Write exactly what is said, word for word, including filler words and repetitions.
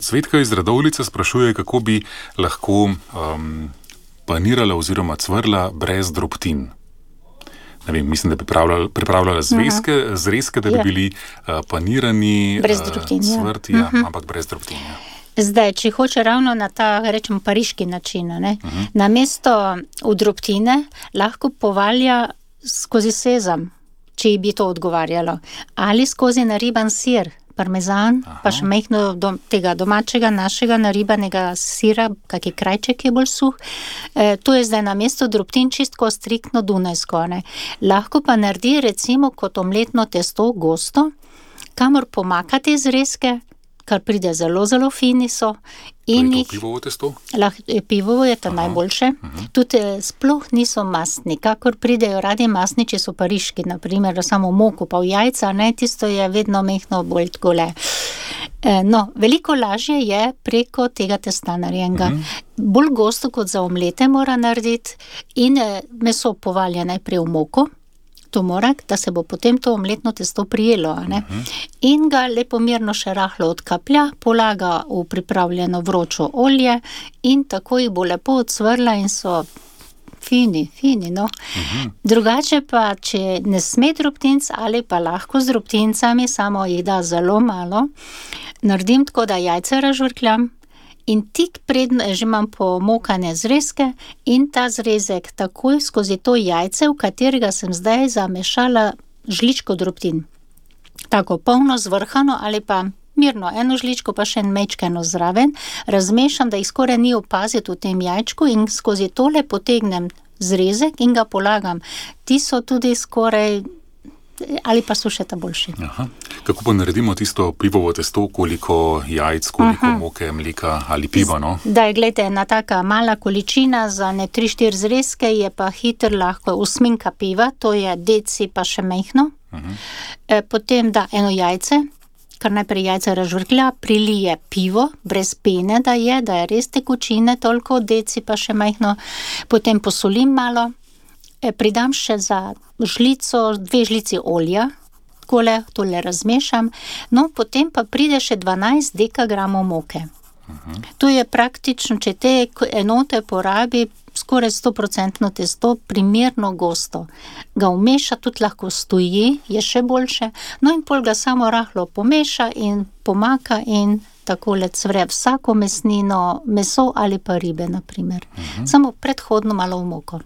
Cvetka iz Radovljice sprašuje, kako bi lahko um, panirala oziroma cvrla brez drobtin. Ne vem, mislim, da bi pripravljala, pripravljala zvezke, uh-huh. zrezke, da bi ja. bili uh, panirani, brez drobtin, uh, cvrti, ja. uh-huh. ampak brez drobtin. Ja. Zdaj, če hoče ravno na ta, rečemo, pariški način, ne? Uh-huh. Namesto v drobtine lahko povalja skozi sezam, če bi to odgovarjalo, ali skozi nariban sir, parmezan, Aha. pa še mehno do, tega domačega, našega naribanega sira, kak je krajček je bolj suh. E, to je zdaj namesto drobtin čistko striktno dunajsko. Ne? Lahko pa naredi recimo kot omletno testo gosto, kamor pomakate zrezke, kar pride zelo, zelo fini so. In to je to pivovo testo? Lahko, pivovo je to Aha. najboljše. Aha. Tudi sploh niso mastni, kakor pridejo radi mastni, če so pariški, naprimer, samo moko pa v jajca, ne, tisto je vedno mehno bolj tgole. E, no, veliko lažje je preko tega testa narejenega. Aha. Bolj gosto kot za omlete mora narediti in meso povalja najprej v moko, to mora, da se bo potem to omletno testo prijelo, ne? Uh-huh. In ga lepo mirno še rahlo odkaplja, polaga v pripravljeno vročo olje in tako jih bo lepo odsvrla in so fini, fini, no. Uh-huh. Drugače pa, če ne sme drobtinc ali pa lahko z drobtincami, samo jih da zelo malo, naredim tako, da jajce razžvrkljam, in tik predno že imam pomokane zrezke in ta zrezek takoj skozi to jajce, v katerega sem zdaj zamešala žličko drobtin. Tako polno zvrhano ali pa mirno eno žličko pa še mečkeno zraven, razmešam, da jih skoraj ni opaziti v tem jajčku in skozi tole potegnem zrezek in ga polagam. Ti so tudi skoraj ali pa so še ta boljši. Aha. Kako pa naredimo tisto pivovo testo, koliko jajc, koliko Aha. moke, mleka ali piva, no? Daj, gledajte, ena taka mala količina za ne tri štiri zrezke je pa hitro lahko osminka piva, to je deci pa še mehno. E, potem da eno jajce, kar najprej jajce razžvrklja, prilije pivo, brez pene da je, da je res tekočine toliko, deci pa še mehno, potem posolim malo, pridam še za žlico, dve žlici olja, takole, tole razmešam, no potem pa pride še dvanajst dekagramov moke. Uh-huh. To je praktično, če te enote porabi, skoraj sto procentno testo, primerno gosto. Ga vmeša, tudi lahko stoji, je še boljše, no in pol ga samo rahlo pomeša in pomaka in takole cvre vsako mesnino, meso ali pa ribe, naprimer. Uh-huh. Samo predhodno malo v moko.